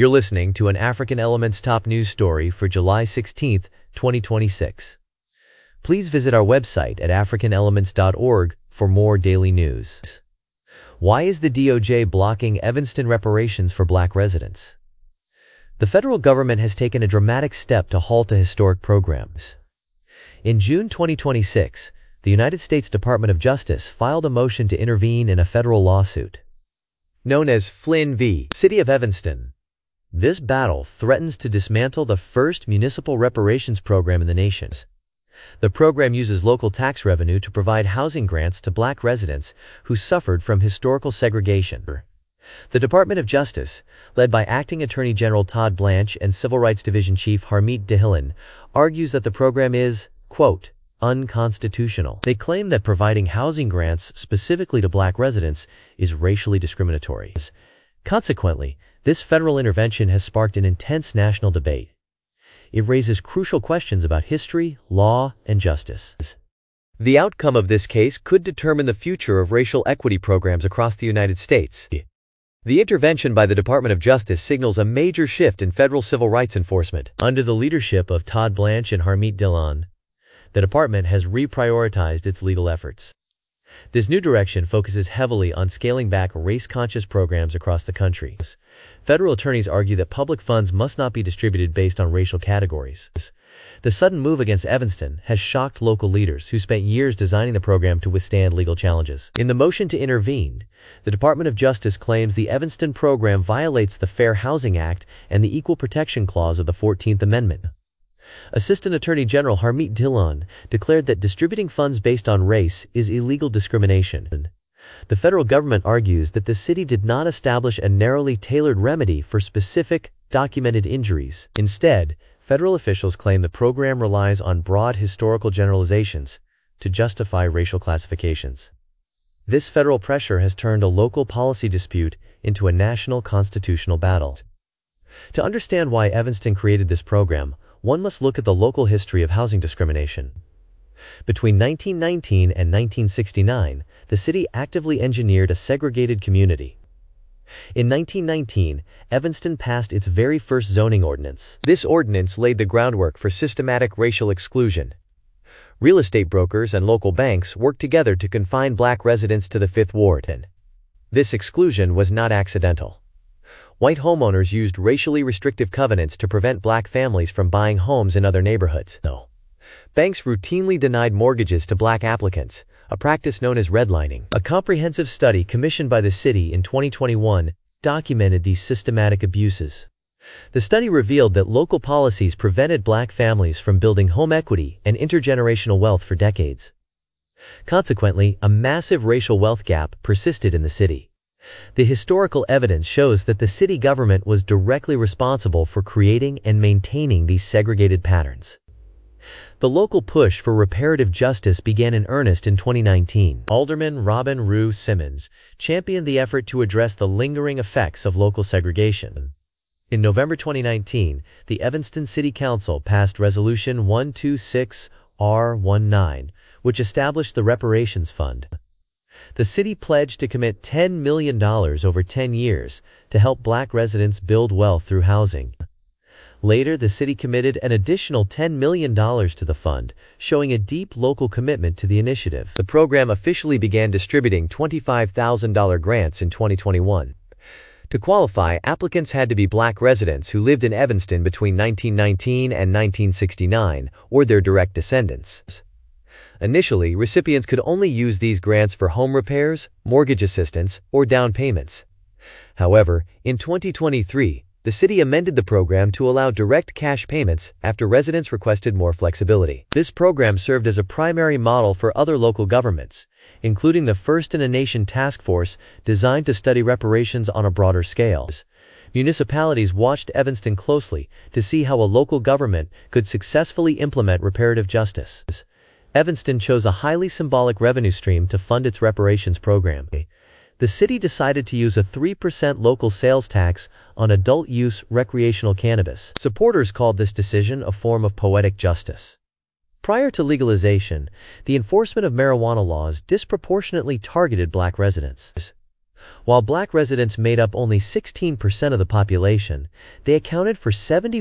You're listening to an African Elements top news story for July 16, 2026. Please visit our website at africanelements.org for more daily news. Why is the DOJ blocking Evanston reparations for Black residents? The federal government has taken a dramatic step to halt a historic program. In June 2026, the United States Department of Justice filed a motion to intervene in a federal lawsuit known as Flynn v. City of Evanston. This battle threatens to dismantle the first municipal reparations program in the nation. The program uses local tax revenue to provide housing grants to Black residents who suffered from historical segregation. The Department of Justice, led by Acting Attorney General Todd Blanche and Civil Rights Division Chief Harmeet Dhillon, argues that the program is, quote, unconstitutional. They claim that providing housing grants specifically to Black residents is racially discriminatory. Consequently, this federal intervention has sparked an intense national debate. It raises crucial questions about history, law, and justice. The outcome of this case could determine the future of racial equity programs across the United States. The intervention by the Department of Justice signals a major shift in federal civil rights enforcement. Under the leadership of Todd Blanche and Harmeet Dhillon, the department has reprioritized its legal efforts. This new direction focuses heavily on scaling back race-conscious programs across the country. Federal attorneys argue that public funds must not be distributed based on racial categories. The sudden move against Evanston has shocked local leaders who spent years designing the program to withstand legal challenges. In the motion to intervene, the Department of Justice claims the Evanston program violates the Fair Housing Act and the Equal Protection Clause of the 14th Amendment. Assistant Attorney General Harmeet Dhillon declared that distributing funds based on race is illegal discrimination. The federal government argues that the city did not establish a narrowly tailored remedy for specific, documented injuries. Instead, federal officials claim the program relies on broad historical generalizations to justify racial classifications. This federal pressure has turned a local policy dispute into a national constitutional battle. To understand why Evanston created this program, one must look at the local history of housing discrimination. Between 1919 and 1969, the city actively engineered a segregated community. In 1919, Evanston passed its very first zoning ordinance. This ordinance laid the groundwork for systematic racial exclusion. Real estate brokers and local banks worked together to confine Black residents to the Fifth Ward. This exclusion was not accidental. White homeowners used racially restrictive covenants to prevent Black families from buying homes in other neighborhoods. Banks routinely denied mortgages to Black applicants, a practice known as redlining. A comprehensive study commissioned by the city in 2021 documented these systematic abuses. The study revealed that local policies prevented Black families from building home equity and intergenerational wealth for decades. Consequently, a massive racial wealth gap persisted in the city. The historical evidence shows that the city government was directly responsible for creating and maintaining these segregated patterns. The local push for reparative justice began in earnest in 2019. Alderman Robin Rue Simmons championed the effort to address the lingering effects of local segregation. In November 2019, the Evanston City Council passed Resolution 126R19, which established the Reparations Fund. The city pledged to commit $10 million over 10 years to help Black residents build wealth through housing. Later, the city committed an additional $10 million to the fund, showing a deep local commitment to the initiative. The program officially began distributing $25,000 grants in 2021. To qualify, applicants had to be Black residents who lived in Evanston between 1919 and 1969, or their direct descendants. Initially, recipients could only use these grants for home repairs, mortgage assistance, or down payments. However, in 2023, the city amended the program to allow direct cash payments after residents requested more flexibility. This program served as a primary model for other local governments, including the First in a Nation task force designed to study reparations on a broader scale. Municipalities watched Evanston closely to see how a local government could successfully implement reparative justice. Evanston chose a highly symbolic revenue stream to fund its reparations program. The city decided to use a 3% local sales tax on adult-use recreational cannabis. Supporters called this decision a form of poetic justice. Prior to legalization, the enforcement of marijuana laws disproportionately targeted Black residents. While black residents made up only 16% of the population, they accounted for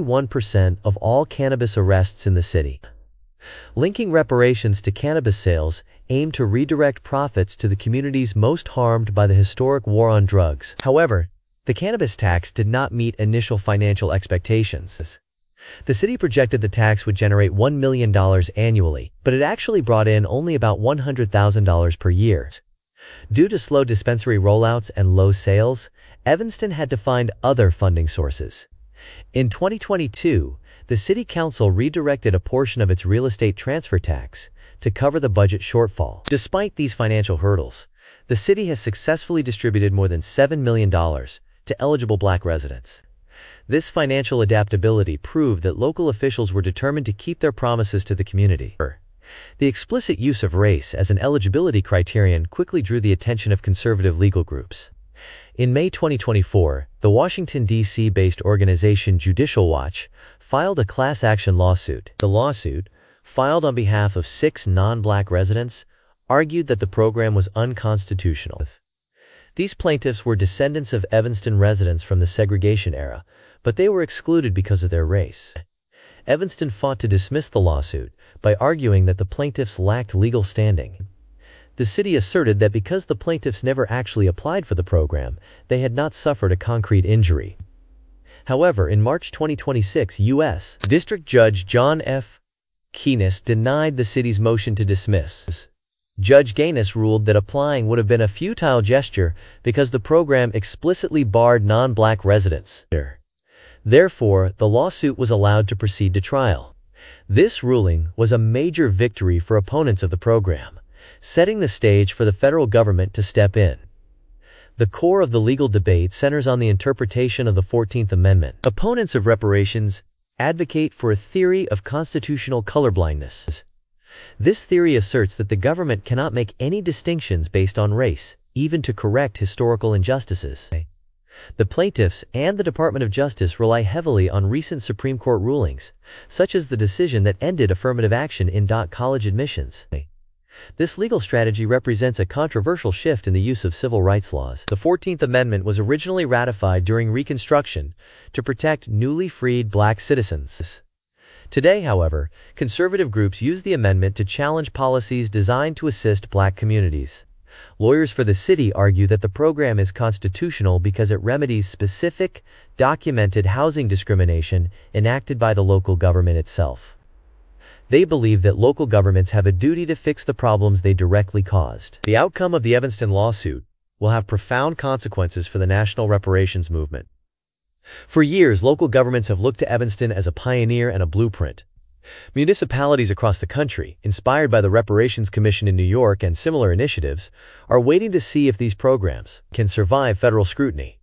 71% of all cannabis arrests in the city. Linking reparations to cannabis sales aimed to redirect profits to the communities most harmed by the historic war on drugs. However, the cannabis tax did not meet initial financial expectations. The city projected the tax would generate $1 million annually, but it actually brought in only about $100,000 per year. Due to slow dispensary rollouts and low sales, Evanston had to find other funding sources. In 2022, the City Council redirected a portion of its real estate transfer tax to cover the budget shortfall. Despite these financial hurdles, the city has successfully distributed more than $7 million to eligible black residents. This financial adaptability proved that local officials were determined to keep their promises to the community. The explicit use of race as an eligibility criterion quickly drew the attention of conservative legal groups. In May 2024, the Washington, D.C.-based organization Judicial Watch filed a class action lawsuit. The lawsuit, filed on behalf of 6 non-black residents, argued that the program was unconstitutional. These plaintiffs were descendants of Evanston residents from the segregation era, but they were excluded because of their race. Evanston fought to dismiss the lawsuit by arguing that the plaintiffs lacked legal standing. The city asserted that because the plaintiffs never actually applied for the program, they had not suffered a concrete injury. However, in March 2026, U.S. District Judge John F. Keynes denied the city's motion to dismiss. Judge Gaines ruled that applying would have been a futile gesture because the program explicitly barred non-black residents. Therefore, the lawsuit was allowed to proceed to trial. This ruling was a major victory for opponents of the program, setting the stage for the federal government to step in. The core of the legal debate centers on the interpretation of the 14th Amendment. Opponents of reparations advocate for a theory of constitutional colorblindness. This theory asserts that the government cannot make any distinctions based on race, even to correct historical injustices. The plaintiffs and the Department of Justice rely heavily on recent Supreme Court rulings, such as the decision that ended affirmative action in college admissions. This legal strategy represents a controversial shift in the use of civil rights laws. The 14th Amendment was originally ratified during Reconstruction to protect newly freed black citizens. Today, however, conservative groups use the amendment to challenge policies designed to assist black communities. Lawyers for the city argue that the program is constitutional because it remedies specific, documented housing discrimination enacted by the local government itself. They believe that local governments have a duty to fix the problems they directly caused. The outcome of the Evanston lawsuit will have profound consequences for the national reparations movement. For years, local governments have looked to Evanston as a pioneer and a blueprint. Municipalities across the country, inspired by the Reparations Commission in New York and similar initiatives, are waiting to see if these programs can survive federal scrutiny.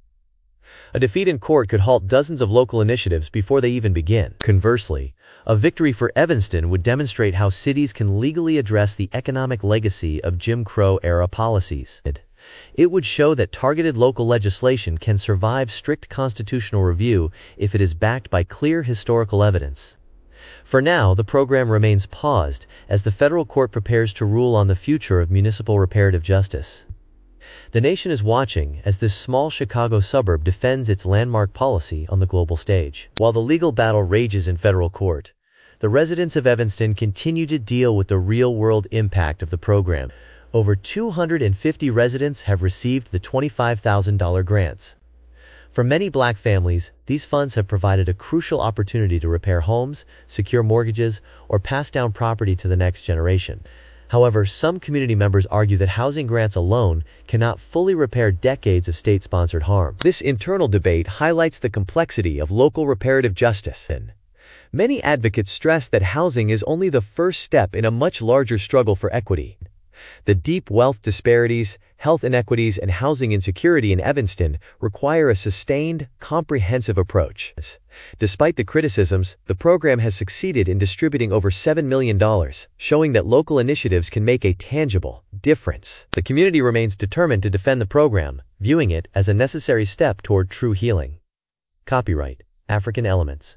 A defeat in court could halt dozens of local initiatives before they even begin. Conversely, a victory for Evanston would demonstrate how cities can legally address the economic legacy of Jim Crow-era policies. It would show that targeted local legislation can survive strict constitutional review if it is backed by clear historical evidence. For now, the program remains paused as the federal court prepares to rule on the future of municipal reparative justice. The nation is watching as this small Chicago suburb defends its landmark policy on the global stage. While the legal battle rages in federal court, the residents of Evanston continue to deal with the real-world impact of the program. Over 250 residents have received the $25,000 grants. For many black families, these funds have provided a crucial opportunity to repair homes, secure mortgages, or pass down property to the next generation. However, some community members argue that housing grants alone cannot fully repair decades of state-sponsored harm. This internal debate highlights the complexity of local reparative justice. Many advocates stress that housing is only the first step in a much larger struggle for equity. The deep wealth disparities, health inequities, and housing insecurity in Evanston require a sustained, comprehensive approach. Despite the criticisms, the program has succeeded in distributing over $7 million, showing that local initiatives can make a tangible difference. The community remains determined to defend the program, viewing it as a necessary step toward true healing. Copyright African Elements.